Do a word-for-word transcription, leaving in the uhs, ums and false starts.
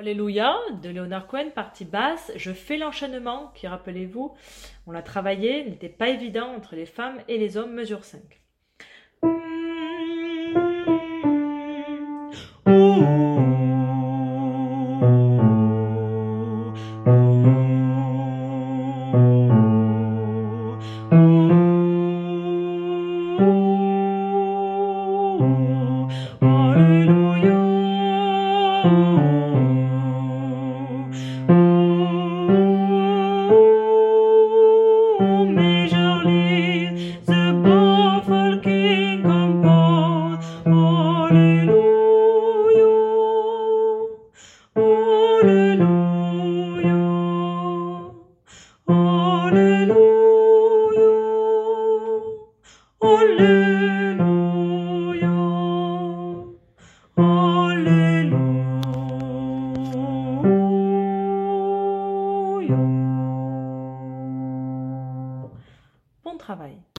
Alléluia de Leonard Cohen, partie basse. Je fais l'enchaînement qui, rappelez-vous, on l'a travaillé, n'était pas évident entre les femmes et les hommes, mesure cinq. Bon travail.